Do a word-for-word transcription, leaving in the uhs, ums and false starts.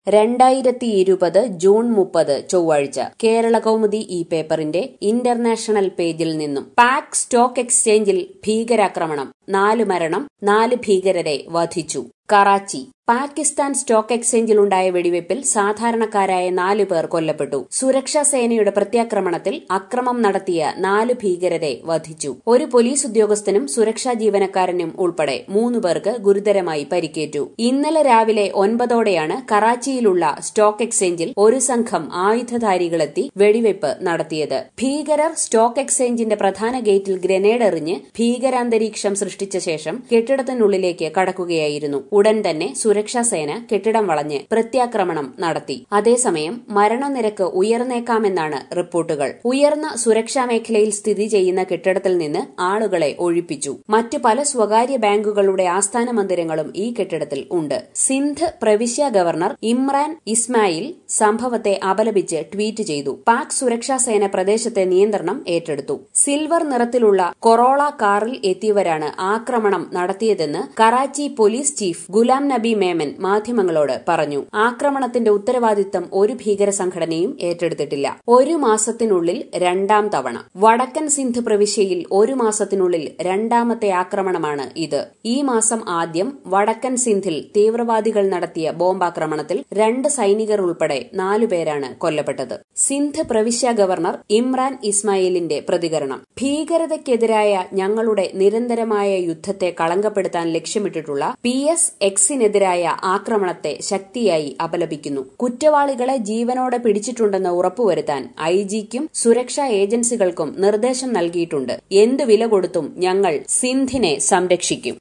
രണ്ടായിരത്തി ഇരുപത് ജൂൺ മുപ്പത് ചൊവ്വാഴ്ച കേരളകൗമുദി ഈ പേപ്പറിന്റെ ഇന്റർനാഷണൽ പേജിൽ നിന്നും പാക് സ്റ്റോക്ക് എക്സ്ചേഞ്ചിൽ ഭീകരാക്രമണം, നാല് മരണം, നാല് ഭീകരരെ വധിച്ചു. കറാച്ചി. പാകിസ്ഥാൻ സ്റ്റോക്ക് എക്സ്ചേഞ്ചിലുണ്ടായ വെടിവയ്പിൽ സാധാരണക്കാരായ നാലു പേർ കൊല്ലപ്പെട്ടു. സുരക്ഷാ സേനയുടെ പ്രത്യാക്രമണത്തിൽ അക്രമം നടത്തിയ നാല് ഭീകരരെ വധിച്ചു. ഒരു പോലീസ് ഉദ്യോഗസ്ഥനും സുരക്ഷാ ജീവനക്കാരനും ഉൾപ്പെടെ മൂന്നു പേർക്ക് ഗുരുതരമായി പരിക്കേറ്റു. ഇന്നലെ രാവിലെ ഒൻപതോടെയാണ് കറാച്ചിയിലുള്ള സ്റ്റോക്ക് എക്സ്ചേഞ്ചിൽ ഒരു സംഘം ആയുധധാരികളെത്തി വെടിവയ്പ് നടത്തിയത്. ഭീകരർ സ്റ്റോക്ക് എക്സ്ചേഞ്ചിന്റെ പ്രധാന ഗേറ്റിൽ ഗ്രനേഡ് എറിഞ്ഞ് ഭീകരാന്തരീക്ഷം സൃഷ്ടിച്ച ശേഷം കെട്ടിടത്തിനുള്ളിലേക്ക് കടക്കുകയായിരുന്നു. ഉടൻ തന്നെ സുരക്ഷാസേന കെട്ടിടം വളഞ്ഞ് പ്രത്യാക്രമണം നടത്തി. അതേസമയം മരണനിരക്ക് ഉയർന്നേക്കാമെന്നാണ് റിപ്പോർട്ടുകൾ. ഉയർന്ന സുരക്ഷാ മേഖലയിൽ സ്ഥിതി ചെയ്യുന്ന കെട്ടിടത്തിൽ നിന്ന് ആളുകളെ ഒഴിപ്പിച്ചു. മറ്റു പല സ്വകാര്യ ബാങ്കുകളുടെ ആസ്ഥാന മന്ദിരങ്ങളും ഈ കെട്ടിടത്തിൽ ഉണ്ട്. സിന്ധ് പ്രവിശ്യ ഗവർണർ ഇമ്രാൻ ഇസ്മായിൽ സംഭവത്തെ അപലപിച്ച് ട്വീറ്റ് ചെയ്തു. പാക് സുരക്ഷാസേന പ്രദേശത്തെ നിയന്ത്രണം ഏറ്റെടുത്തു. സിൽവർ നിറത്തിലുള്ള കൊറോള കാറിൽ എത്തിയവരാണ് ആക്രമണം നടത്തിയതെന്ന് കറാച്ചി പോലീസ് ചീഫ് ഗുലാം നബി മേമൻ മാധ്യമങ്ങളോട് പറഞ്ഞു. ആക്രമണത്തിന്റെ ഉത്തരവാദിത്തം ഒരു ഭീകര സംഘടനയും ഏറ്റെടുത്തിട്ടില്ല. ഒരു മാസത്തിനുള്ളിൽ രണ്ടാം തവണ. വടക്കൻ സിന്ധ് പ്രവിശ്യയിൽ ഒരു മാസത്തിനുള്ളിൽ രണ്ടാമത്തെ ആക്രമണമാണ് ഇത്. ഈ മാസം ആദ്യം വടക്കൻ സിന്ധിൽ തീവ്രവാദികൾ നടത്തിയ ബോംബാക്രമണത്തിൽ രണ്ട് സൈനികർ ഉൾപ്പെടെ നാലുപേരാണ് കൊല്ലപ്പെട്ടത്. സിന്ധ് പ്രവിശ്യ ഗവർണർ ഇമ്രാൻ ഇസ്മായിലിന്റെ പ്രതികരണം. ഭീകരതയ്ക്കെതിരായ ഞങ്ങളുടെ നിരന്തരമായ യുദ്ധത്തെ കളങ്കപ്പെടുത്താൻ ലക്ഷ്യമിട്ടിട്ടുള്ള പി എസ് എക്സിനെതിരായ ആക്രമണത്തെ ശക്തിയായി അപലപിക്കുന്നു. കുറ്റവാളികളെ ജീവനോടെ പിടിച്ചിട്ടുണ്ടെന്ന് ഉറപ്പുവരുത്താൻ ഐ ജിക്കും സുരക്ഷാ ഏജൻസികൾക്കും നിർദ്ദേശം നൽകിയിട്ടുണ്ട്. എന്തു വില കൊടുത്തും ഞങ്ങൾ സിന്ധിനെ സംരക്ഷിക്കും.